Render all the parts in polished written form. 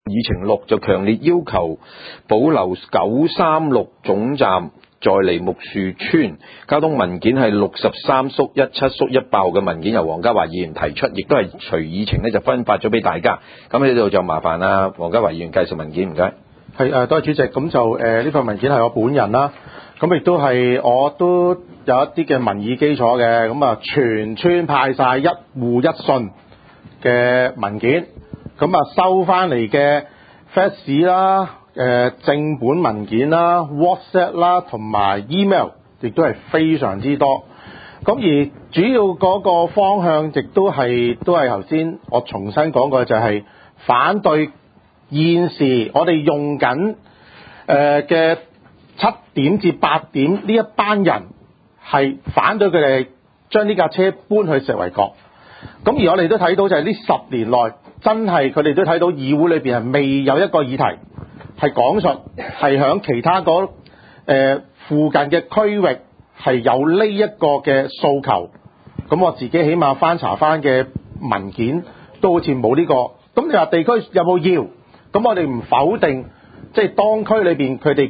議程6就強烈要求保留936總站在梨木樹村。交通文件係63/17/18號嘅文件，由黃家華議員提出，亦都係隨議程呢就分發咗俾大家。咁呢度就麻煩啊黃家華議員介紹文件，唔該。 係多謝主席。咁就呢份文件係我本人啦，咁亦都係我都有一啲嘅民意基礎嘅。咁啊，全村派晒一戶一信嘅文件，咁啊收翻嚟嘅 fax 啦、正本文件啦、WhatsApp 啦同埋 email， 亦都係非常之多。咁而主要嗰個方向亦都係頭先我重新講過，就係反對現時我哋用緊嘅7點至8點呢一班人，係反對佢哋將呢架車搬去石圍角。咁而我哋都睇到就係呢10年內，真係佢哋都睇到議會裏邊係未有一個議題係講述係響其他附近嘅區域係有呢一個嘅訴求。咁我自己起碼翻查翻嘅文件都好似冇呢個。咁你話地區有冇要？咁我哋唔否定，即係當區裏邊佢哋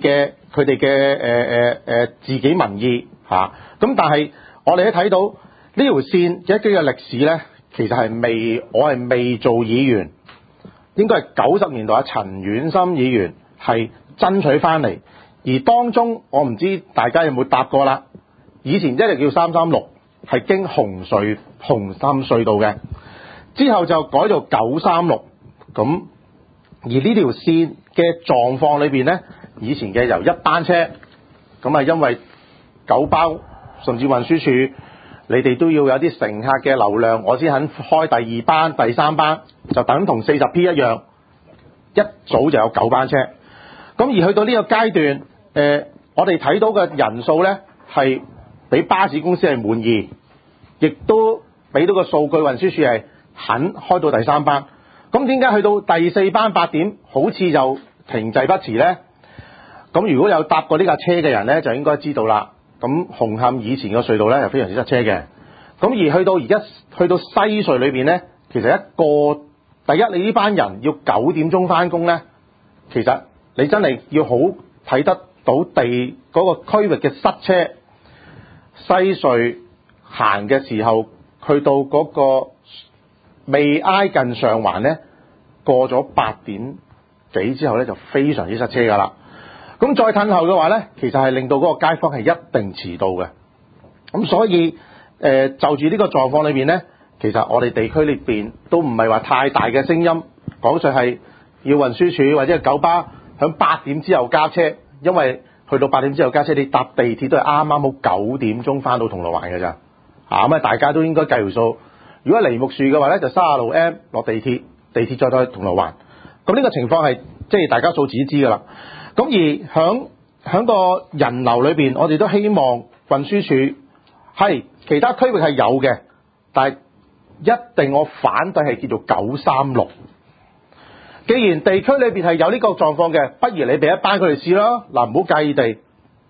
嘅自己民意嚇。咁但係我哋都睇到呢條線嘅一啲嘅歷史咧，其實係我係未做議員，應該係90年代陳婉心議員係爭取翻嚟。而當中我唔知大家有冇答過啦。以前一直叫336，係經紅磡隧道嘅，之後就改到936。咁而呢條線嘅狀況裏邊咧，以前嘅由一班車，咁啊因為九巴甚至運輸署，你哋都要有啲乘客嘅流量，我先肯開第2班、第3班，就等同 40P 一樣，一早就有9班車。咁而去到呢個階段，我哋睇到嘅人數咧係比巴士公司係滿意，亦都俾到個數據，運輸署係肯開到第3班。咁點解去到第4班8點好似就停滯不前呢？咁如果有搭過呢架車嘅人呢，就應該知道啦。咁紅磡以前個隧道呢，係非常之塞車嘅。咁而去到而家去到西隧裏邊呢，其實第一你呢班人要9點鐘翻工呢，其實你真係要好睇得到嗰個區域嘅塞車。西隧行嘅時候，去到嗰個未挨近上環呢，過咗8點幾之後呢，就非常之塞車㗎啦。咁再褪後嘅話呢，其實係令到嗰個街坊係一定遲到嘅。咁所以就住呢個狀況裏面呢，其實我哋地區裏邊都唔係話太大嘅聲音講述係要運輸署或者係九巴響8點之後加車，因為去到8點之後加車，你搭地鐵都係啱啱好9點鐘翻到銅鑼灣㗎咋。咁大家都應該計條數。如果梨木樹嘅話咧，就36M 落地鐵再到銅鑼灣。咁呢個情況係即係大家數字都知㗎啦。咁而響個人流裏邊，我哋都希望運輸署係其他區域係有嘅，但係一定我反對係叫做936。既然地區裏邊係有呢個狀況嘅，不如你俾一班佢哋試啦。嗱，唔好介意地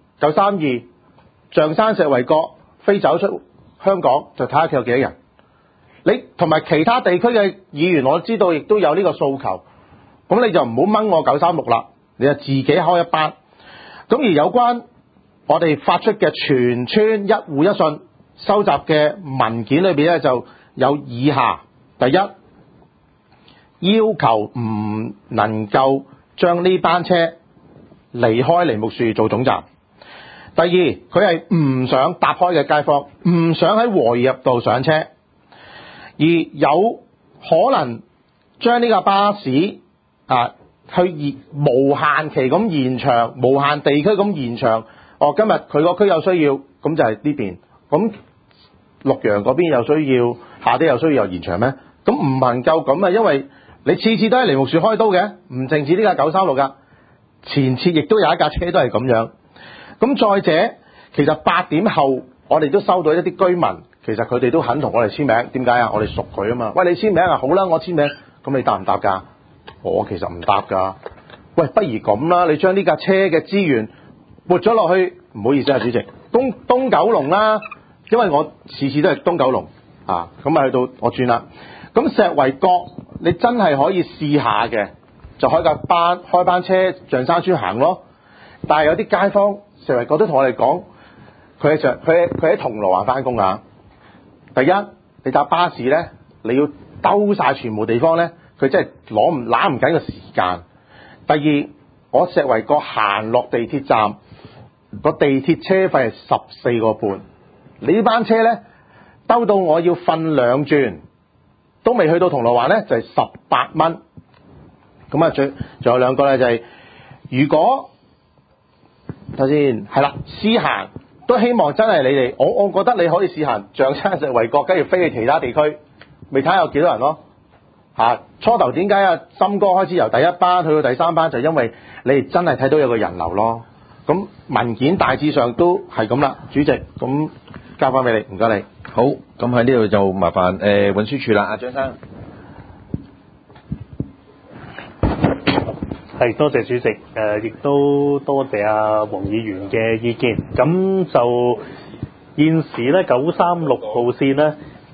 932象山石圍角飛走出香港，就睇下佢有幾多人。你同埋其他地區嘅議員，我知道亦都有呢個訴求，咁你就唔好掹我936啦，你就自己開一班。咁而有關我哋發出嘅全村一戶一信收集嘅文件裏邊咧，就有以下：第一，要求唔能夠將呢班車離開梨木樹做總站；第二，佢係唔想搭開嘅街坊，唔想喺和宜入道上車。而有可能將呢架巴士去無限期咁延長，無限地區咁延長。今日佢個區有需要，咁就係呢邊。咁綠楊嗰邊有需要，下啲有需要又延長咩？咁唔能夠咁啊，因為你次次都喺梨木樹開刀嘅，唔淨止呢架936㗎，前次亦都有一架車都係咁樣。咁再者，其實8點後我哋都收到一啲居民。其實佢哋都肯同我哋簽名，點解啊？我哋熟佢啊嘛。喂，你簽名啊？好啦，我簽名。咁你答唔答㗎？我其實唔答㗎。喂，不如咁啦，你將呢架車嘅資源撥咗落去，唔好意思啊，主席，東九龍啦，因為我次次都係東九龍啊，咁啊去到我轉啦。咁石圍角你真係可以試下嘅， 就開班車象山村行咯。但係有啲街坊成日覺得同我哋講，佢喺銅鑼灣翻工啊。第一，你搭巴士咧，你要兜晒全部地方咧，佢真係攬唔緊個時間。第二，我石圍角行落地鐵站，個地鐵車費係14個半，你呢班車咧兜到我要瞓2轉，都未去到銅鑼灣咧，就係18蚊。咁啊，仲有兩個咧，就係如果頭先係啦，試行都希望真係你哋，我覺得你可以試行象山石圍角，跟住飛去其他地區，未睇下有幾多人咯。初頭點解啊？森哥開始由第一班去到第3班，就因為你哋真係睇到有個人流咯。咁文件大致上都係咁啦，主席，咁交翻俾你，唔該你。 好，咁喺呢度就麻煩運輸署啦，阿張生。 係，多謝主席，亦都多謝阿黃議員嘅意見。咁就現時咧936號線咧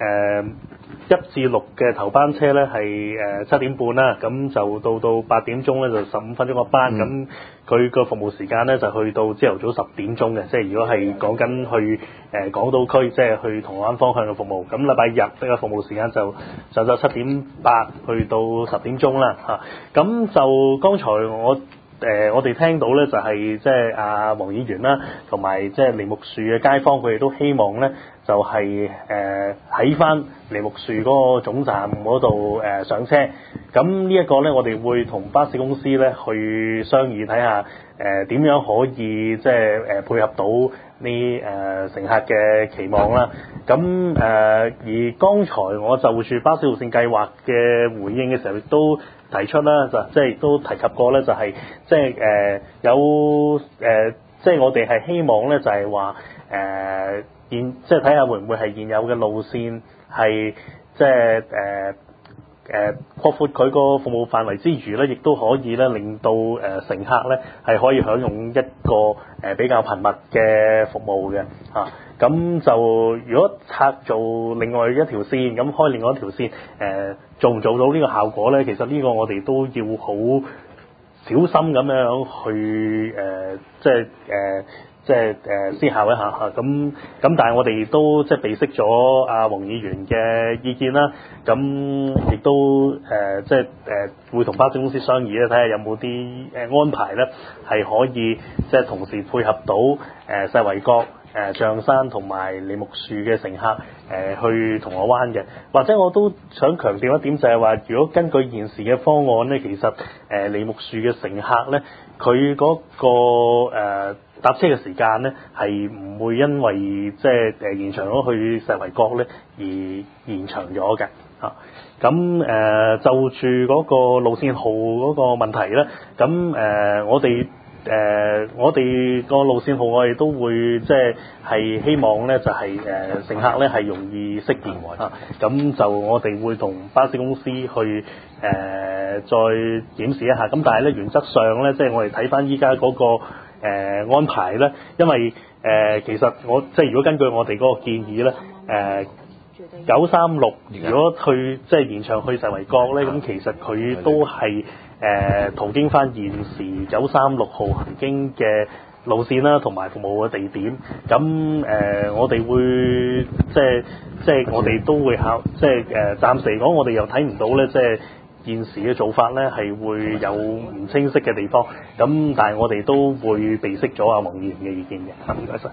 ，1至6嘅頭班車咧係7點半啦，咁就到8點鐘咧就15分鐘個班，咁佢個服務時間咧就去到朝頭早10點鐘嘅，即係如果係講緊去港島區，即係去銅鑼灣方向嘅服務。咁禮拜日嘅服務時間就上晝7點8去到10點鐘啦嚇。咁就剛才我哋聽到咧就係即係阿黃議員啦，同埋即係梨木樹嘅街坊，佢哋都希望咧就係喺翻梨木樹嗰個總站嗰度上車。咁呢一個咧，我哋會同巴士公司咧去商議睇下點樣可以即係配合到呢乘客嘅期望啦。咁而剛才我就住巴士路線計劃嘅回應嘅時候，亦都提出啦，就即係都提及過咧，就係即係有即係我哋係希望咧，就係話即係睇下會唔會係現有嘅路線係即係擴闊佢個服務範圍之餘咧，亦都可以咧令到乘客咧係可以享用一個比較頻密嘅服務嘅嚇。咁就如果拆做另外一條線，咁開另外一條線，做唔做到呢個效果咧？其實呢個我哋都要好小心咁樣去即係思考一下嚇。咁但係我哋都即係備悉咗阿黃議員嘅意見啦。咁亦都即係會同巴士公司商議咧，睇下有冇啲安排咧係可以即係同時配合到石圍角、象山同埋梨木樹嘅乘客去銅鑼灣嘅。或者我都想強調一點，就係話，如果根據現時嘅方案咧，其實梨木樹嘅乘客咧，佢嗰個搭車嘅時間咧係唔會因為即係延長咗去石圍角咧而延長咗嘅嚇。咁就住嗰個路線號嗰個問題咧，咁我哋個路線號我哋都會即係希望咧就係乘客咧係容易識別啊。咁就我哋會同巴士公司去再檢視一下。咁但係咧原則上咧，即係我哋睇翻依家嗰個安排咧，因為其實即係如果根據我哋嗰個建議咧936如果去即係延長去石圍角咧，咁其實佢都係途經翻現時936號行經嘅路線啦，同埋服務嘅地點。咁我哋會即係我哋都會即係暫時嚟講，我哋又睇唔到咧，即係現時嘅做法咧係會有唔清晰嘅地方。咁但係我哋都會備悉咗阿黃議員嘅意見嘅。唔該晒。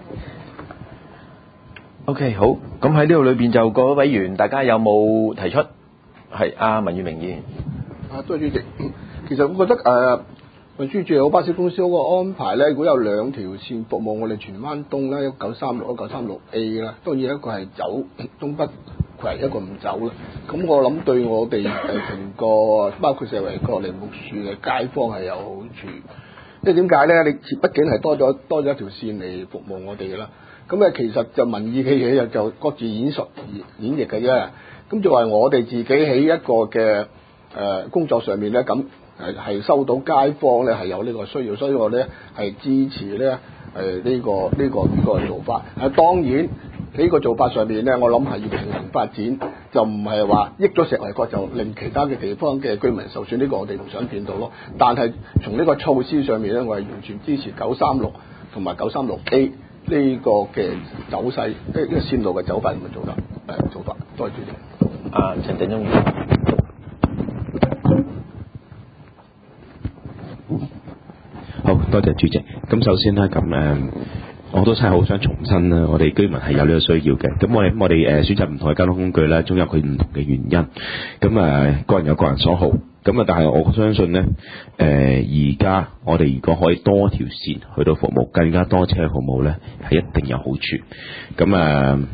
OK， 好，咁喺呢度裏邊就各位委員，大家有冇提出？係阿文裕明議員。 多謝主席。其實我覺得運輸署有巴士公司嗰個安排咧，如果有2條線服務我哋荃灣東啦，1936、1936A 啦，當然一個係走東北葵，一個唔走啦。咁我諗對我哋成個包括石圍角、梨木樹嘅街坊係有好處。即係點解咧？你畢竟係多咗一條線嚟服務我哋㗎啦。咁其實就民意嘅嘢就各自演繹嘅啫。咁就話我哋自己喺一個嘅工作上面咧，咁係收到街坊咧係有呢個需要，所以我咧係支持咧呢個做法。當然呢個做法上面咧，我諗係要平衡發展， 就唔係話益咗石圍角就令其他嘅地方嘅居民受損，呢個我哋唔想見到咯。但係從呢個措施上面咧，我係完全支持936同埋936A 呢個嘅走勢，呢個線路嘅走法咁嘅做法。多謝主席。 陳振中。 好多謝主席。咁首先咧，我都真係好想重申啦，我哋居民係有呢個需要嘅。咁我哋選擇唔同嘅交通工具咧，總有佢唔同嘅原因。咁個人有個人所好。咁但係我相信咧，而家我哋如果可以多條線去到服務，更加多車服務咧，係一定有好處。咁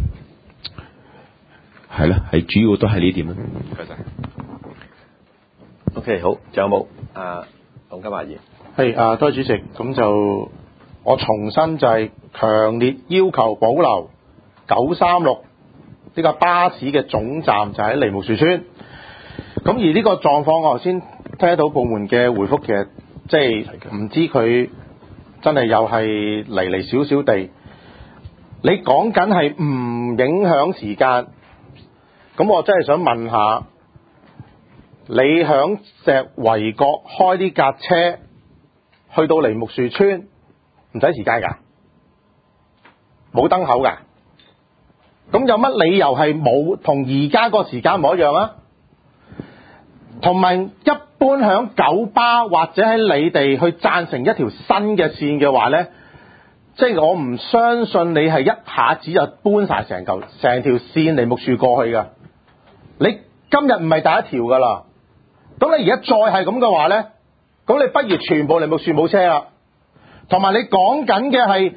係啦，係主要都係呢點啦。唔該晒。 OK， 好，仲有冇？龍金華議員。 係多謝主席。咁就我重申就係強烈要求保留936呢個巴士嘅總站就喺梨木樹村。咁而呢個狀況，我頭先聽到部門嘅回覆，其實即係唔知佢真係又係離少少地。你講緊係唔影響時間，咁我真係想問下，你響石圍角開呢架車去到梨木樹村唔使時間㗎，冇燈口㗎，咁有乜理由係冇同而家個時間唔一樣啊？同埋一般響九巴或者喺你哋去贊成一條新嘅線嘅話呢，即係我唔相信你係一下子就搬晒成條線梨木樹過去㗎。你今日唔係第一條㗎啦，咁你而家再係咁嘅話呢，咁你不如全部梨木樹冇車啦。同埋你講緊嘅係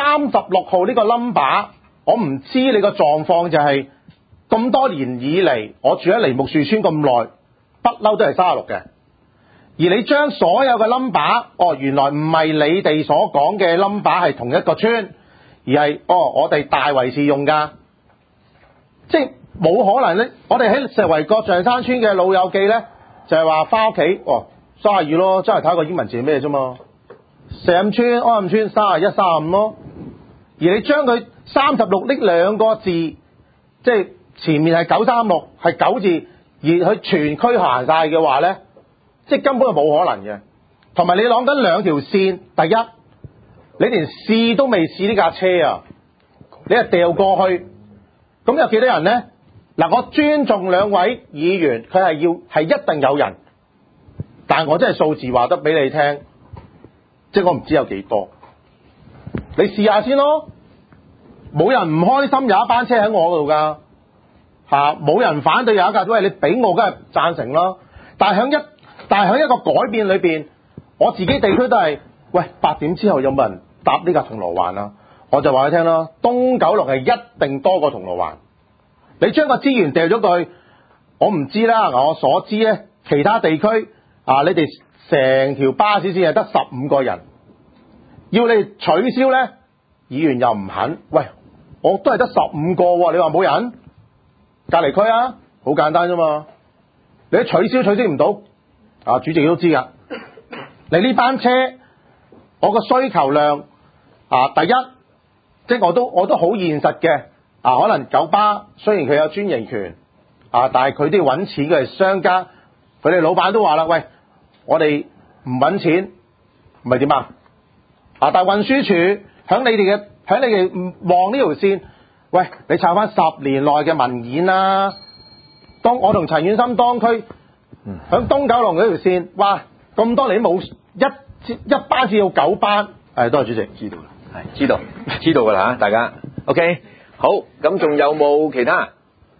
36號呢個 number， 我唔知你個狀況就係咁多年以嚟，我住喺梨木樹村咁耐，不嬲都係36嘅。而你將所有嘅 number， 原來唔係你哋所講嘅 number 係同一個村，而係我哋大圍市用㗎，即係冇可能咧。我哋喺石圍角象山村嘅老友記咧，就係話翻屋企32咯，真係睇個英文字係咩啫嘛。石蔭村、安蔭村31、35咯。而你將佢36呢兩個字，即係前面係936係9字，而佢全區行晒嘅話咧，即係根本係冇可能嘅。同埋你攞緊兩條線，第一你連試都未試呢架車啊，你係掉過去，咁有幾多人咧？嗱，我尊重兩位議員，佢係一定有人，但係我真係數字話得俾你聽，即係我唔知有幾多，你試下先咯。冇人唔開心有一班車喺我度㗎，冇人反對有一架，喂，你俾我梗係贊成啦。但係喺一個改變裏邊，我自己地區都係，喂，8點之後有冇人搭呢架銅鑼灣啊？我就話你聽啦，東九龍係一定多過銅鑼灣。你將個資源掉咗佢，我唔知啦。我所知咧，其他地區你哋成條巴士線係得15個人，要你取消咧，議員又唔肯。喂，我都係得15個喎，你話冇人？隔離區啊，好簡單啫嘛。你取消唔到，主席都知㗎。你呢班車，我個需求量第一，即係我都好現實嘅。可能九巴雖然佢有專營權，但係佢都要揾錢，佢係商家，佢哋老闆都話啦，喂，我哋唔揾錢，唔係點啊？但係運輸署響你哋望呢條線，喂，你抄翻10年內嘅文件啦。當我同陳遠心當區響東九龍嗰條線，哇，咁多年冇一班至到9班，多謝主席，知道啦， 係知道㗎啦，大家 OK。好，咁仲有冇其他？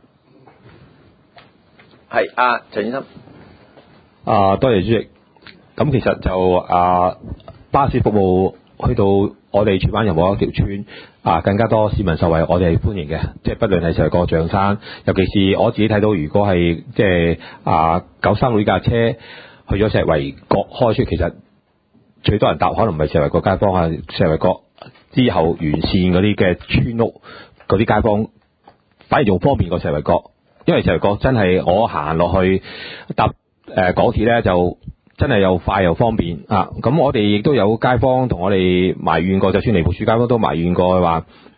係陳先生。 多謝主席。咁其實就巴士服務去到我哋荃灣任何一條村更加多市民受惠，我哋係歡迎嘅。即係不論係石圍角象山，尤其是我自己睇到，如果係即係936呢架車去咗石圍角開出，其實最多人搭可能唔係石圍角街坊石圍角之後沿線嗰啲嘅村屋。嗰啲街坊反而仲方便過石圍角，因為石圍角真係我行落去搭港鐵咧，就真係又快又方便咁我哋亦都有街坊同我哋埋怨過，就算梨木樹街坊都埋怨過話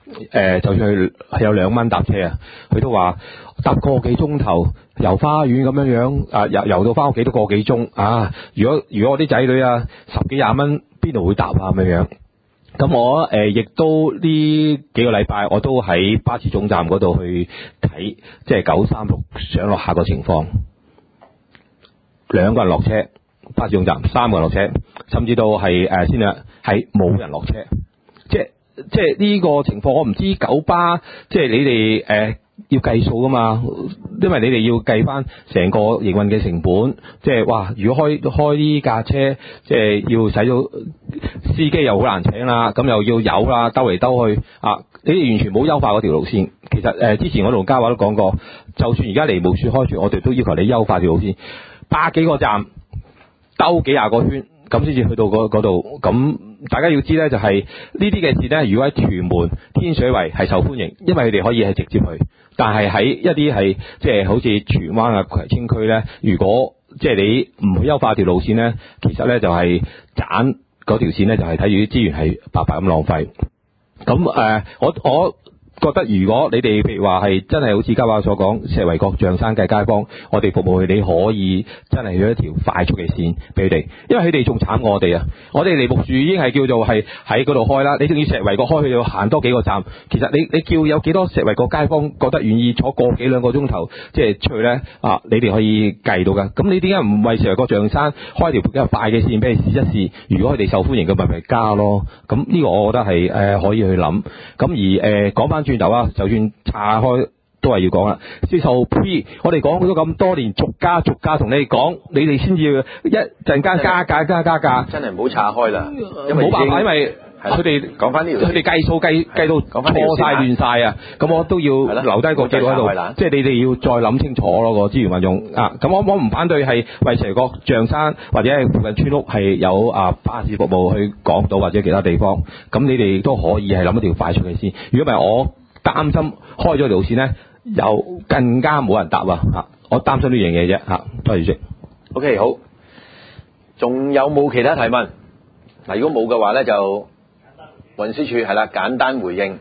就算係有2蚊搭車啊，佢都話搭個幾鐘頭遊花園咁樣遊到翻屋企都個幾鐘啊！如果我啲仔女啊10幾20蚊邊度會搭啊咁樣？咁我亦都呢幾個禮拜我都喺巴士總站嗰度去睇，即係936上落客個情況。2個人落車，巴士總站3個人落車，甚至到係先啦，係冇人落車。即係呢個情況，我唔知九巴即係你哋要計數噶嘛，因為你哋要計翻成個營運嘅成本。即係哇，如果開呢架車，即係要使到司機又好難請啦，咁又要油啦，兜嚟兜去啊，你哋完全冇優化嗰條路線。其實之前我同嘉華都講過，就算而家梨木樹開住，我哋都要求你優化條路線，100幾個站兜幾廿個圈，咁先至去到嗰度。咁大家要知咧，就係呢啲嘅事咧，如果喺屯門、天水圍係受歡迎，因為佢哋可以係直接去。但係喺一啲係即係好似荃灣啊、葵青區咧，如果即係你唔去優化條路線咧，其實咧就係揀嗰條線咧，就係睇住啲資源係白白咁浪費。咁我覺得如果你哋譬如話係真係好似嘉華所講，石圍角、象山嘅街坊，我哋服務佢，你可以真係去一條快速嘅線俾佢哋，因為佢哋仲慘過我哋啊！我哋梨木樹已經係叫做係喺嗰度開啦，你仲要石圍角開，佢要行多幾個站。其實你叫有幾多石圍角街坊覺得願意坐個幾兩個鐘頭，即係出去咧啊？你哋可以計到㗎。咁你點解唔為石圍角、象山開條比較快嘅線俾你試一試？如果佢哋受歡迎嘅，咪加咯。咁呢個我覺得係可以去諗。咁而講翻轉頭啊，就算岔開都係要講啦。銷售 P， 我哋講咗咁多年，逐家同你講，你哋先至一陣間加價， 真係唔好岔開啦，因為冇辦法，因為佢哋講翻呢條， 佢哋計數計到錯晒亂晒啊！咁我都要留低個記錄喺度，即係你哋要再諗清楚咯個資源運用啊！咁我唔反對係為石角、象山或者係附近村屋係有巴士服務去港島或者其他地方，咁你哋都可以係諗一條快速嘅線。如果唔係，我擔心開咗條路線咧，又更加冇人搭啊！我擔心呢樣嘢啫嚇。多謝主席。 OK， 好，仲有冇其他提問？嗱，如果冇嘅話咧，就運輸署係啦，簡單回應。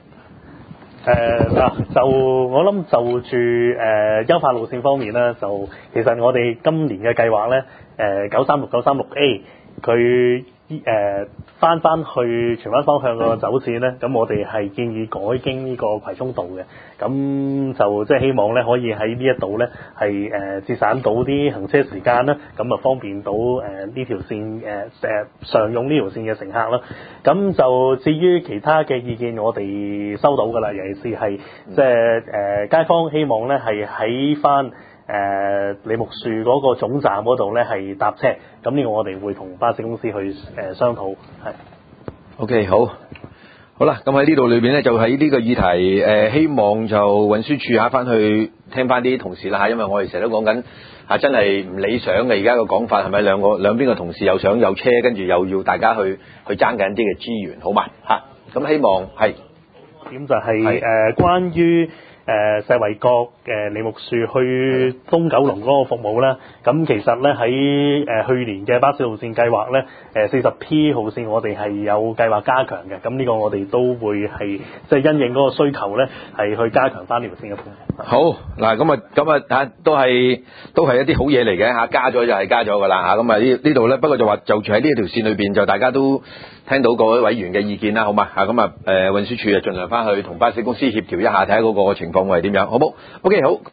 就我諗就住優化路線方面咧，就其實我哋今年嘅計劃咧，936、936A 佢翻去荃灣方向個走線咧，咁我哋係建議改經呢個葵涌道嘅，咁就即係希望咧可以喺呢一度咧係節省到啲行車時間啦，咁啊方便到呢條線常用呢條線嘅乘客啦。咁就至於其他嘅意見，我哋收到㗎啦，尤其是係即係街坊希望咧係喺翻梨木樹嗰個總站嗰度咧係搭車，咁呢個我哋會同巴士公司去商討。係 OK， 好啦，咁喺呢度裏邊咧，就喺呢個議題希望就運輸署下翻去聽翻啲同事啦嚇，因為我哋成日都講緊真係唔理想嘅，而家個講法係咪兩邊嘅同事又想有車，跟住又要大家去爭緊啲嘅資源，好嘛嚇？咁希望係點就係關於石圍角梨木樹去東九龍嗰個服務咧，咁其實咧喺去年嘅巴士路線計劃咧，40P 號線我哋係有計劃加強嘅，咁呢個我哋都會係即係因應嗰個需求咧，係去加強翻呢條線嘅服務。 好嗱，咁啊都係一啲好嘢嚟嘅嚇，加咗就係加咗噶啦嚇，咁啊呢度咧，不過就話就住喺呢一條線裏邊，就大家都聽到各位委員嘅意見啦，好嘛嚇，咁啊運輸署啊盡量翻去同巴士公司協調一下，睇下嗰個情況會係點樣，好冇？OK， 好。